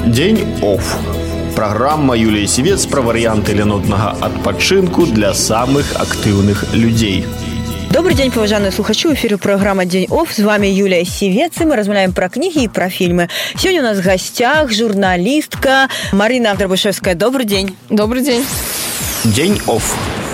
День офф. Программа Юлии Сивец про варианты ленотного адпачынку для самых активных людей. Добрый день, поважаныя слухачы. В эфире программа «День офф». С вами Юлия Сивец, и мы размовляем про книги и про фильмы. Сегодня у нас в гостях журналистка Марина Дробышевская. Добрый день. Добрый день. День офф.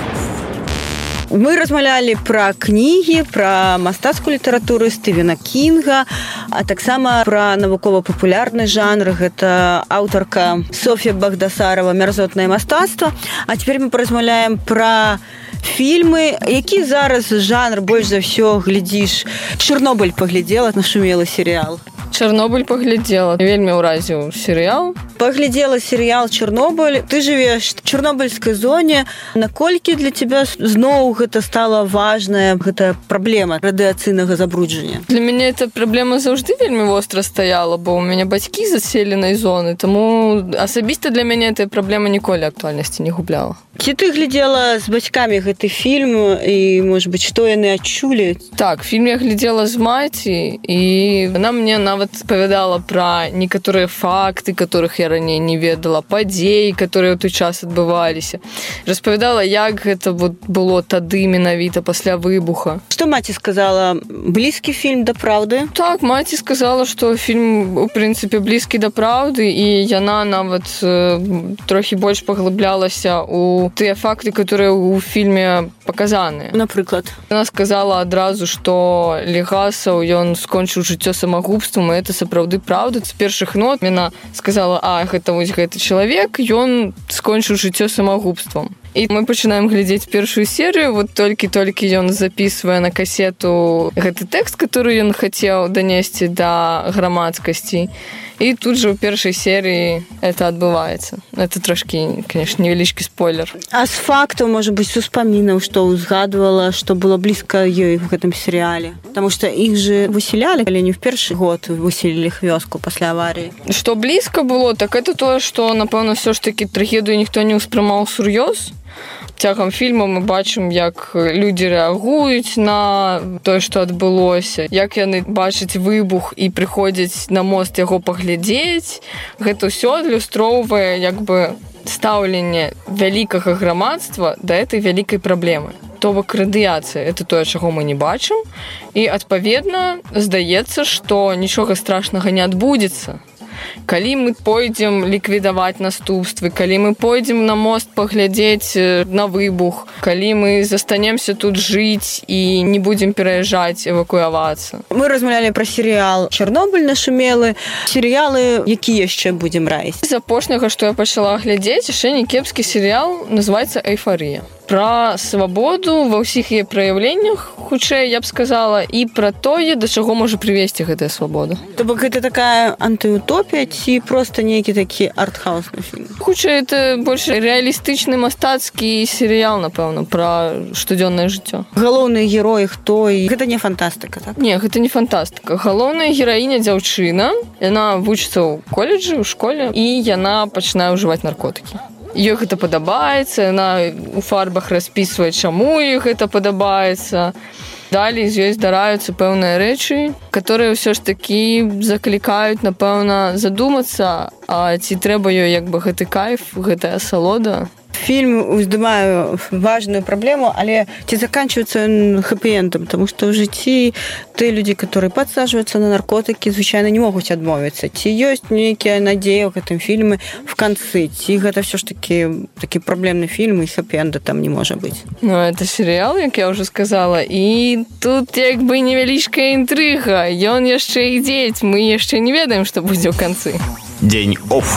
Мы размаўлялі пра кнігі, пра мастацкую літаратуру Стывена Кінга, а таксама пра навукова-папулярны жанр. Гэта аўтарка Софья Багдасарова «Мярзотнае мастацтва». А цяпер мы паразмаўляем пра фільмы. Які зараз жанр больш за ўсё глядзіш? Чарнобыль паглядзела, нашумелы серыял. Чарнобыль паглядзела. Вельмі ўразіў серыял. Паглядзела серыял «Чарнобыль». Ты жывеш в чарнобыльскай зоне. Наколькі для тебя зноў гэта стала важная гэта праблема радыацыйнага забруджання? Для мяне эта праблема заўжды вельмі востра стаяла, бо ў мяне бацькі з адселенай зоны, таму асабіста для мяне эта праблема ніколі актуальнасці не губляла. Ці ты глядзела з бацькамі гэты фільм і, можа быць, што яны адчулі? Так, фільм я глядзела з маці, і яна мне нават спавядала пра некаторыя факты, которых я раней не ведала, падзеі, которые ў той час адбываліся. Распавядала, як гэта было тады менавіта пасля выбуха. Што маці сказала? Блізкі фільм да праўды? Так, маці сказала, што фільм, у прынцыпе, блізкі да праўды, і яна нават трохі больш паглыблялася ў тыя факты, которые ў фільме паказаныя. Напрыклад? Яна сказала адразу, што Легасаў, ён скончыў жыццё самагубствам, і это сапраўды праўда. З першых нот яна сказала, гэта вось гэты чалавек, ён скончыў жыццё самагубствам. І мы пачынаем глядзець першую серыю, вот толькі-толькі ён запісвае на касету гэты тэкст, который ён хацеў данесці да грамадскасці. І тут же ў першай серыі это адбываецца. Это трошкі, конечно, невялічкі спойлер. А з фактаў, можа быць, з успамінаў, што узгадвала, што было блізка ёй в гэтым серыяле? Таму што іх же выселялі, але не в першы год выселілі іх вёску пасля аварыі. Што блізка было, так это тое, што, напэўна, ўсё ж такі трагедыю ніхто не ўспрымаў сур'ёз. Цягам фільма мы бачым, як людзі рэагуюць на тое, што адбылося, як яны бачаць выбух і прыходзяць на мост яго паглядзець. Гэта ўсё адлюстроўвае як бы стаўленне вялікага грамадства да этой вялікай праблемы. То бок радыяцыя – это тое, чаго мы не бачым, і, адпаведна, здаецца, што нічога страшнага не адбудзецца. Калі мы пойдзем ліквідаваць наступствы, калі мы пойдзем на мост паглядзець на выбух, калі мы застанемся тут жыць і не будзем пераязджаць, эвакуявацца. Мы размаўлялі пра серыял «Чарнобыль» нашумелы. Серыялы, які яшчэ будзем раіць? З апошняга, што я пачала глядзець, яшчэ не кепскі серыял, называецца «Эйфарыя». Пра свабоду ва ўсіх яе праяўленнях, хутчэй, я б сказала, і пра тое, да чаго можа прывесці гэтая свабода. То бок гэта такая антыутопія ці проста нейкі такі артхаусны фільм? Хутчэй, это больш рэалістычны мастацкі серыял, напэўна, пра штодзённае жыццё. Галоўны герой хто? І гэта не фантастыка, так? Не, гэта не фантастыка. Галоўная гераіня дзяўчына, яна вучыцца ў каледжы, ў школе, і яна пачынае ўжываць наркотыкі. Ёй гэта падабаецца, яна ў фарбах распісвае, чаму ёй гэта падабаецца. Далей з ёй здараюцца пэўныя рэчы, которые ўсё ж такі заклікаюць, напэўна, задумацца, а ці трэба ёй як бы гэты кайф, гэтая асалода. Фільм уздымае важную праблему, але ці заканчиваецца ён хэппі-эндам, таму што ў жыцці тыя людзі, которые падсаджваюцца на наркотыкі, звычайна не могуць адмовіцца. Ці ёсць нейкія надзеі ў гэтым фільме в канцы, ці гэта ўсё ж такі праблемны фільм і хэппі-энда там не можа быць? Ну, это серыял, як я ўжо сказала, і тут як бы невялічкая інтрыга. Ён яшчэ ідзе, мы яшчэ не ведаем, што будзе ў канцы. День офф.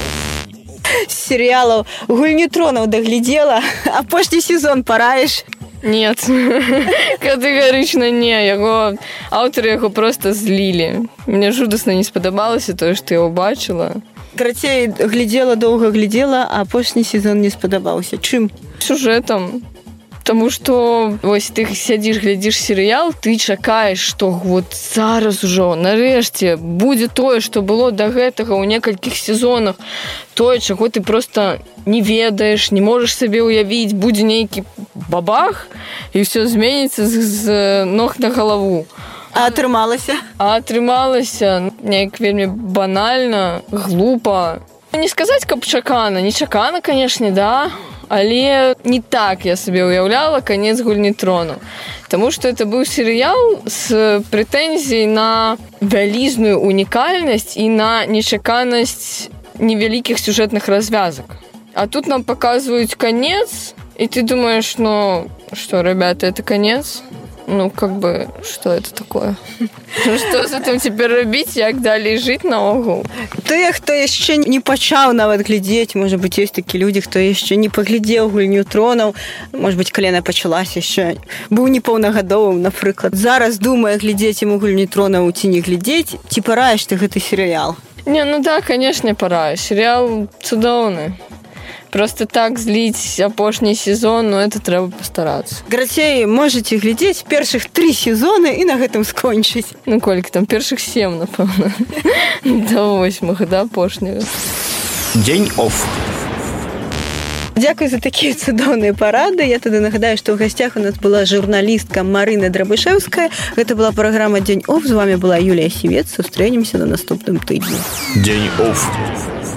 З серыялаў «Гульню тронаў» даглядзела, апошні сезон параіш? Нет, катэгарычна не. Аўтары яго проста злілі. Мне жудасна не спадабалася тое, што я ўбачыла. Карацей, доўга глядзела, а апошні сезон не спадабаўся. Чым? Сюжэтам. Таму што вось ты сядзіш, глядзіш серыял, ты чакаеш, што вот зараз ужо, нарэшце, будзе тое, што было да гэтага ў некалькіх сезонах, тое, чаго ты проста не ведаеш, не можаш сабе ўявіць, будзе нейкі бабах, і ўсё зменіцца з ног на галаву. А атрымалася? А атрымалася неяк вельмі банальна, глупа. Не сказаць, каб чакана. Не чакана, канешне, да, але не так я сабе уяўляла канец «Гульні тронаў». Таму што это быў серыял з прэтэнзіяй на вялізную унікальнасць і на нечаканасць невялікіх сюжэтных развязак. А тут нам показывают конец, и ты думаешь, ну, что, ребята, это конец? Ну, как бы, что это такое? Что с этим теперь робить, як далей жить наогул? Тыя, хто яшчэ не пачаў нават глядзець, можа быць, ёсць такі людзі, хто яшчэ не паглядзеў «Гульню тронаў», можа быць, калі яна пачалася яшчэ, быў непаўнагадовым, напрыклад. Зараз думае, глядзець яму «Гульню тронаў» ці не глядзець, ці параеш ты гэты серыял? Не, ну да, конечно, параю. Сериал цудоўны. Просто так зліць апошні сезон, ну, это трэба пастарацца. Карацей, можаце глядзець першых 3 сезоны і на гэтым скончыць. Ну, колькі там? Першых 7, напэўна. До 8, да, апошняга. Дзень оф. Дзякуй за такія цудоўныя парады. Я тады нагадаю, што ў гасцях у нас была журналістка Марына Драбышэўская. Гэта была праграма «Дзень оф». З вами была Юлія Сівец. Сустрэнемся на наступным тыдні. Дзень оф.